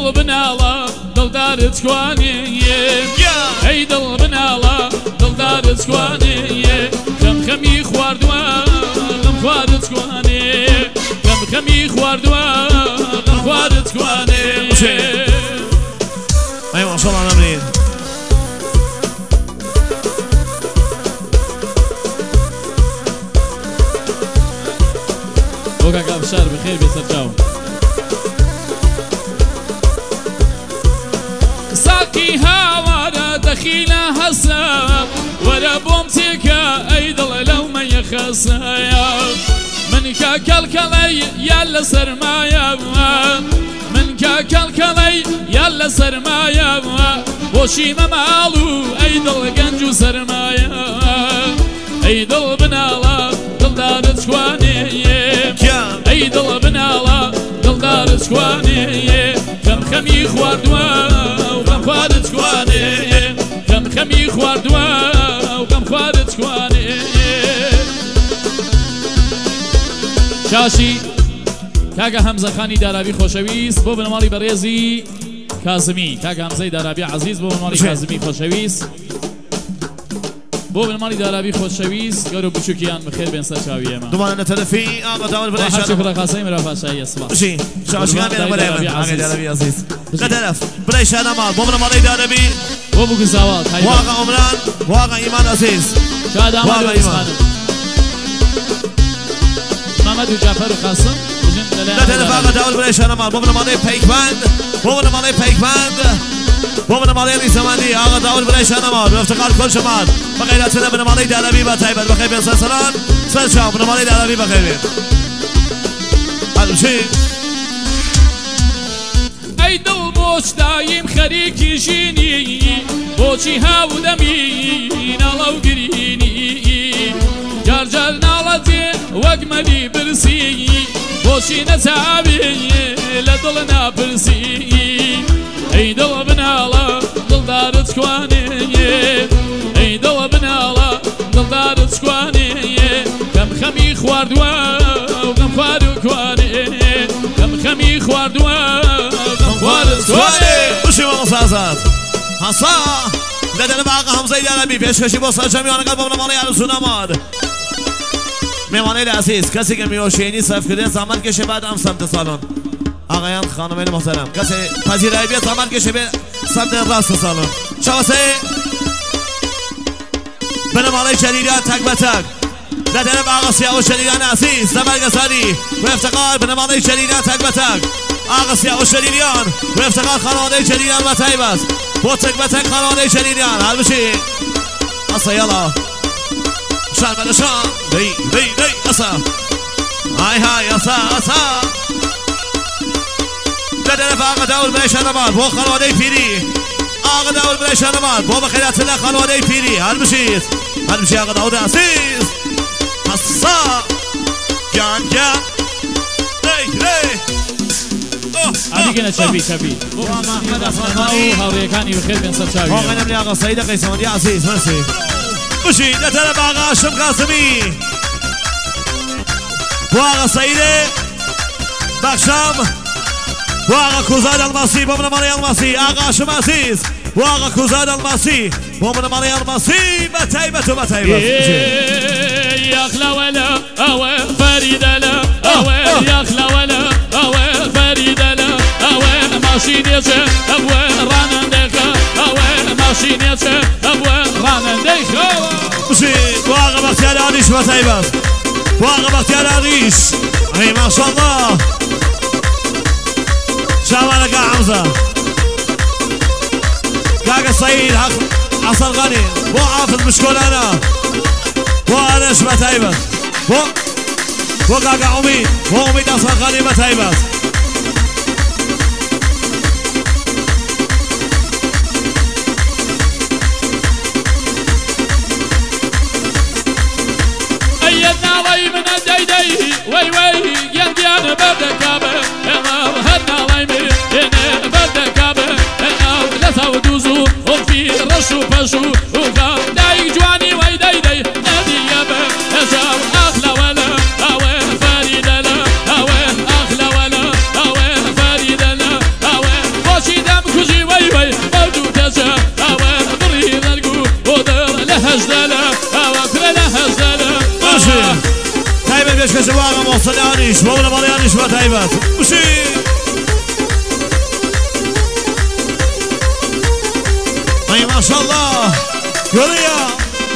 دل بنالا دلدارت کوانی ای دل بنالا دلدارت کوانی خمی خواردوا غم خواردت کوانی خمی خواردوا غم خواردت کوانی ای ماشاءالله نمرین وقع بشار بخير بيسرجاو ساقي هاوارا دخينا هسا ولا بومتك ايضا لو ما يخسا من كالكلي يلا سرمايا من كالكلي يلا سرمايا وشي مالو ايضا جنجو سرمايا ايضا بنالا دلدارت شواني ای دل بنالا دلدارت شواني خمی خواردوا و غم خواردت شواني خمی خواردوا و غم خواردت شواني شاشی کاگا حمزه خانی دارابی خوشویست بو بنمالی برێزی کازمی کاگا حمزه دارابی عزیز بو بنمالی کازمی خوشویست بو بنمالی دارابی خوشویست گەورە بچووکیان بخێر بێن سەر چاوی ئێمە دوباره تەلەفی ئاغا داوود بەرەی هەرچی کوڕەقاسەی مرا پاشایی ئەسڵا بشی شاشیان بێنە بەرەی ئاغای دارابی عزیز لەتەلەف بەرەی شادەماڵ بۆ بنەماڵەی دارابی بۆ بگوزاوە واقع عمران واقع ایمان عزیز شادەماڵ و ئیسمانم محمد و جعفر و قاسم لەتەلەف ئاغا داوود بەرەی شادەماڵ بۆ بنەماڵەی پەیکبەند بۆ بنەماڵەی پەیکبەند بۆ بنەماڵەی زەمانی ئاغا داوود بەرەی شادەماڵ بەفتەقار کۆشەمان بەغیرەتە بنەماڵەی دارابی بە تایبەت بەخێر بێن سەرسەران سەر چاو بنەماڵەی دارابی بەخێر بێن هەلوچی ئەی دڵ بۆچ دایم خەریکی ژینی بۆچی هاودەمی ناڵە و گرینی جارجار ناڵەتێ وەک مەلی برسی بۆچی نەچاوی لە دڵ ناپرسی ئەی دڵ بناڵە دڵدارت کوانێ ئەی دڵ بناڵە دڵدارت کوانێ خەمی خواردووە و غەم خوارد و کوانێ خەمی خواردووە غەم خوارد کوانێ بشی مەڵسازات هەسا لەدەنە ئاغا حەمزەی دارابی پێشکەشی بۆ سەرجەمیوانەکە بۆ بنەماڵەی ئارزوونەماد میوانەی عزیز کسی که میوشینی صرف کرده زمان کشه بعد هم سمت سالن آقایان خانمین محترم کسی پذیرایی بیاد زمان کشه به سمت راست سالن شواسه بنماڵەی جلیلیان تک به تک لەدەنە آقا سیاوش جلیلیان عزیز لەبەرگەزاری و افتقار بنماڵەی جلیلیان تک به تک آقا سیاوش جلیلیان و افتقار خانوادەی جلیلیان و تایبەت بۆ تک به تک خانوادەی جلیلیان هەل بشی ئەسا یاڵا شان بەدە شان دەی دەی دەی ئەسا های های ئەسا ئەسا لەدەنە ئاغا داوود بەرەی شادەماڵ بۆ خانوادەی پیری ئاغا داوود بەرەی شادەماڵ بۆ بەخێرات لە خانوادەی پیری هەل بشیت هەل بشی ئاغا داوود عزیز هەسا گیان گیان دەی دەی ئەدیگەنە چەبی چەبی بۆ محەممەد ئەسمەما و هاوڕێیەکانی بخێر بێن سەر چاوی واقعا نملی آقا سعید قیسمانی عزیز مرسی بشی لەتەلەف ئاغا هاشم قاسمی بۆ ئاغا سعید بەخشام بۆ ئاغا کوزاد ئەڵماسی بۆ بنەماڵەی ئەڵماسی ئاغا هاشم عزیز بۆ ئاغا کوزاد ئەڵماسی بۆ بنەماڵەی ئەڵماسی بە تایبەت و بە تایبەت یاخلەوەلە ئەوە فەریدەلە ئەوە یاخلەوەلە ئەوە فەریدەلە ئەوە ماشینێچە ئەوە ڕانەندێکە ئەوە ماشینێچە ئەوە ڕانەندێکە بشی بۆ ئاغا بەختیار عەلیش بە تایبەت بۆ ئاغا بەختیار عەلیش ئەی ماشەڵڵا شاوانەکە حەمزە کاکە سەعید حەسەن غەنی بۆ حافظ مشکۆلانە بۆ ئارەش بە تایبەت بۆ کاکە ئومید بۆ ئومید حەسەن غەنی بە تایبەت ئەیەت ناڵەی منە دەیدەی وەی وەی گەندیانە بەردەکابە هەر ناڵای منێ بەردەکابە لە تاو دووز و ئۆفی ڕەش و پەش و ئوغام دایک جوانی وەی دەیدەی نەدیە بە هەژاو ئاخلەوەلە ئەوە فەریدەلە ئەوە ئاخلەوەلە ئەوە فەریدەلە ئەوە بۆچ واقع محسن عانيش بابنا مالي عانيش وتعيبات مشي اي ما شاء الله يوريا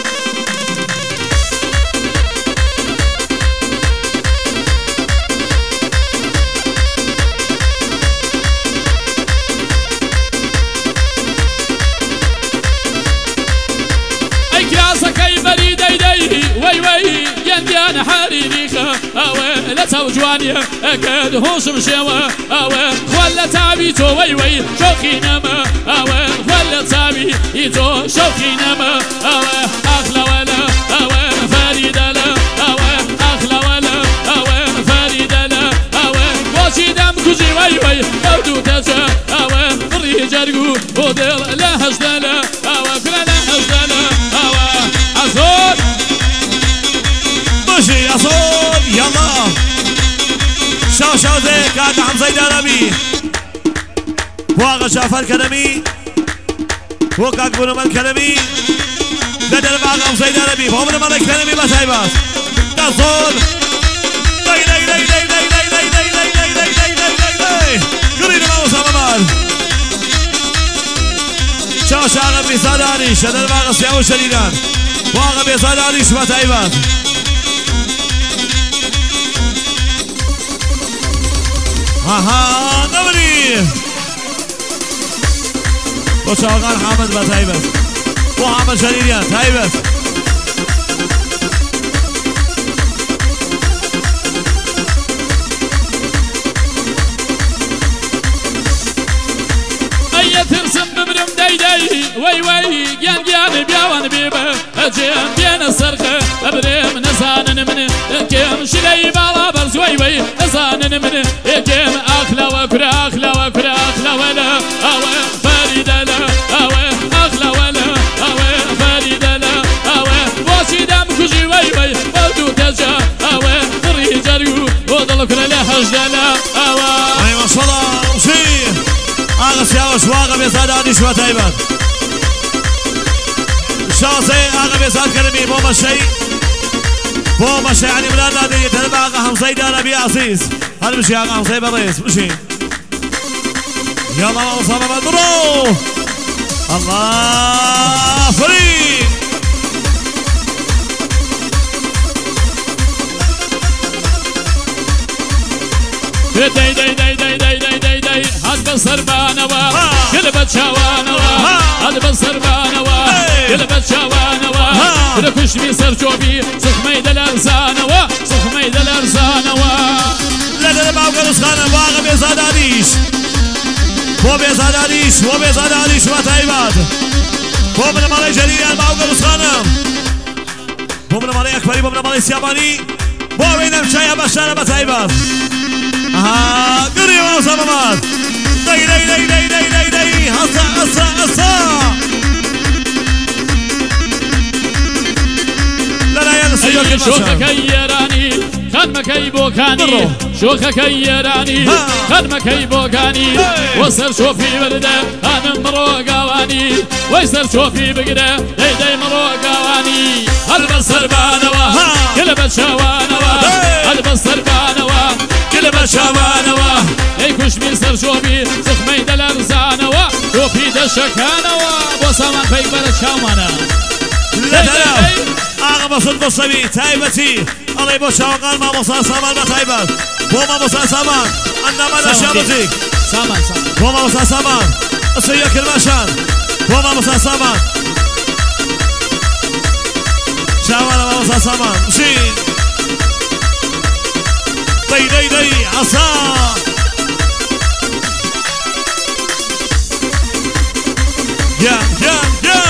اي كراسك اي بريد ايدي وي وي ينديان حريريخه اوه لا توجواني اكاد هوش مشيوه اوه ولا تعبيتو وي وي شوخي نما اوه ولا تعبيتو شوخي نما اوه اخلا ولا اوه فريد لا اوه اخلا ولا اوه فريد لا اوه واشي دم كوجي وي وي اودو تجا اوه بري جرقو ودل لا هجدلا اوه كلا لا هجدلا اوه عصور مشي يا صوت يلا شاو زي كان حمزة دارمي واغا شافر الكلمي وكاك بنو من كلمي قدر باغا حمزة دارمي فهم من الكلمي بس هاي بس تصول داي داي داي داي داي داي داي داي داي داي داي داي داي داي قرينا ما وصل مال شاو شاغا بيصاداني شدر باغا سياو شديدان واغا بيصاداني شبات هاي بس ها نوري وشاغان حامد بس هاي بس وحامد شريريان هاي بس اي ترسم ببرم داي داي وي وي جان جان بيوان بيبه اجيم بين السرقه ابرم نسان من كيم شلي بالا برز وي وي نسان من كيم اخلا وكرا اخلا وكرا اخلا ولا او فريد لا او اخلا ولا او فريد لا او واشي دم كوجي وي وي ودو تجا او بري جرو ودلك لا هجلا او اي ما شاء الله وشي اغا سياوش واغا بيصاداني شوات هاي بس شاصي اغا بيصاد كلمي بوما الشيء بوما الشيء يعني ملان نادي تلبى اغا حمزة دارمي عزيز هل مشي اغا حمزة بالرئيس مشي يلا ما وصلنا بالبرو الله فريق داي داي داي داي داي داي داي داي هاد بسربانه وا قلبت شوانه وا هاد بسربانه وا قلبت شوانه وا لكش بي سرجوبي سخمي دلرزانه وا سخمي دلرزانه وا لا لا ما وقلس خانه واغا بيصادانيش بو بيصادانيش بو بيصادانيش وتايبات بو من مالي جليل ما وقلس خانه بو من مالي اكبري بو من مالي سياباني بو بينم شايا بشارة بتايبات ها قريبا وصمامات داي داي داي داي داي داي داي هصا هصا هصا لا لا يا نسيوك شوخك يراني خدمك يبوكاني شوخك يراني خدمك يبوكاني وصل شوفي برده انا مروقاواني ويصل شوفي بقده داي داي مروقاواني البس سربانوا قلبت شوانوا البس سربانوا قلبت شوانوا اي كش بيصير شوفي سخمي دلرزانوا شوفي دشكانوا بوسمان فيك برد شومانا لا لا آقا بصد بصبي تايبتي الله يبو شوقان ما بصا سامان بتايبت بو ما بصا سامان انما نشابتك سامان سامان بو ما بصا سامان اسيك المشان بو ما بصا سامان شامان ما بصا سامان مشي داي داي داي عصا يا يا يا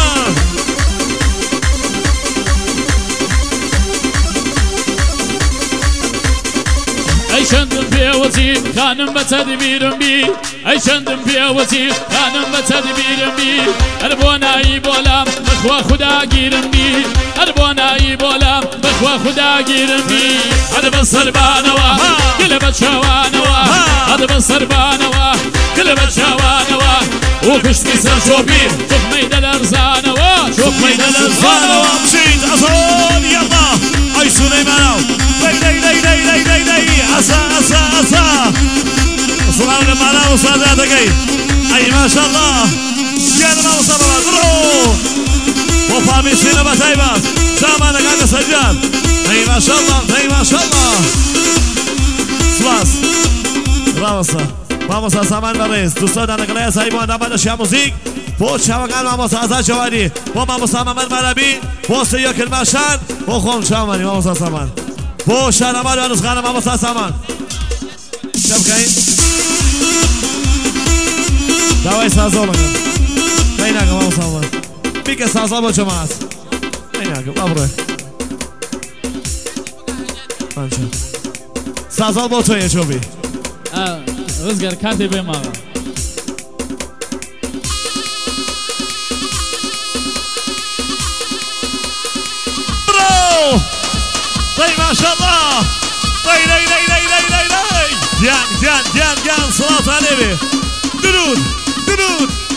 اي شندم بيوتي خانم بتدبيرم بي اي شندم بيوتي خانم بتدبيرم بي اربوناي بولام بخوا خدا گیرم بی اربوناي بولام بخوا خدا گیرم بی ادب سربانوا قلبت شوانوا ادب سربانوا قلبت شوانوا وكشت سر شوبي شوف ميدان ارزانوا شوف ميدان ارزانوا مشيت اصول يلا اي سليمانو داي داي داي داي مصادرتكي اي ما شاء الله يلا ما مصادرات برو وفامي سينا بتايبات سامانا قاعدة سجاد اي ما شاء الله اي ما شاء الله سلاس راموسا سامان بريز دوستان نقله سايبان دامن اشیا موزیک فوت شاوگان ماموسا ازا جوانی با ماموسا محمد مربی فوت یک المشان و خون شامانی ماموسا سامان فوت شانمان و نسخان ماموسا سامان شب کین داوای سازو مگم کینا که ماموسا سامان میگه سازو با جماعت کینا که بابره آنچه سازو با توی چوبی رزقر كاتي بمارا برو طيب ما شاء الله طيب لي جان صلاة عليه درود